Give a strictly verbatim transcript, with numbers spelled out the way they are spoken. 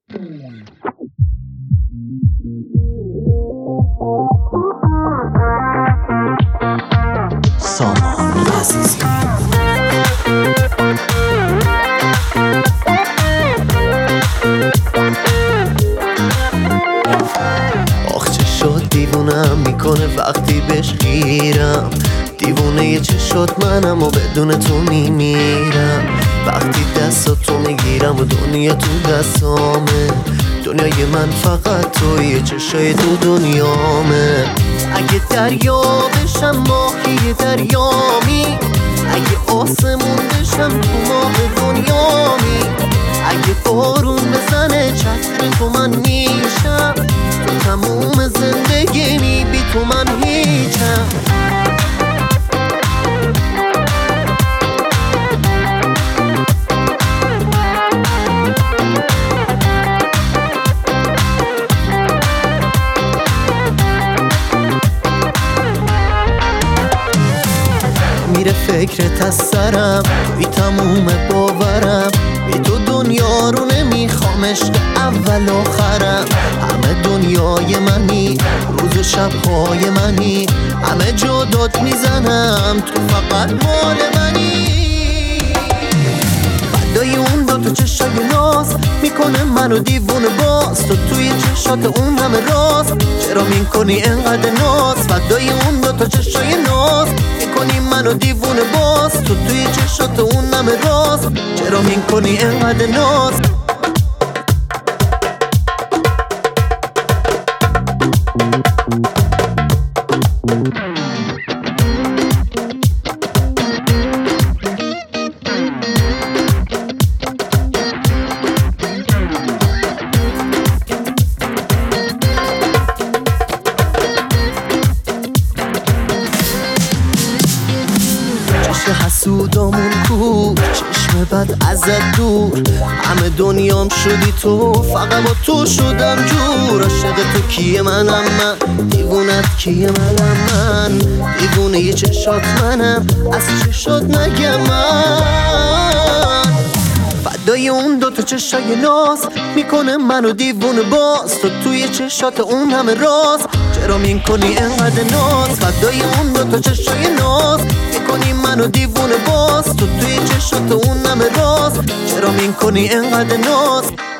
سامان عزیزی آخ چه شد دیوونم میکنه وقتی بهش خیرم، دیوونه یه چه شد منم و بدون تو میمیرم. وقتی دستاتو میگیرم و دنیا تو دستامه، دنیای من فقط توی چشای تو دنیامه. اگه دریا بشم ماهی دریامی، اگه آسمون بشم تو ماه دنیامی، اگه بارون بزنه چتر تو من میشم، تو تموم زندگی می بی تو من هیچم. میره فکرت از سرم، توی تموم باورم، بی تو دنیا رو نمیخوامش که اول آخرم. همه دنیای منی، روز و شبهای منی، همه جا داد میزنم تو فقط مال منی. فدای اون دو تو چشای ناز میکنه منو دیوونه باز، تو توی چشات اون همه راز، چرا میکنی انقدر ناز؟ فدای اون دو تو چشای ناز میکنی منو دیوونه باز، تو توی چشات اون همه راز، چرا میکنی انقدر ناز؟ حسودامون کو، چشم بد ازت دور، همه دنیام شدی تو، فقط با تو شدم جور. عاشق تو کیه؟ منم من، دیوونت کیه؟ منم من، دیوونه یه چشات منم، از چشات نگم من. فدای اون دوتا چشای ناز میکنه منو دیوونه باز، تو توی چشات اون همه راز، چرا میکنی انقدر ناز؟ فدای اون دوتا چشای ناز میکنی منو دیوونه باز، تو توی چشات اون همه راز، چرا میکنی انقدر ناز؟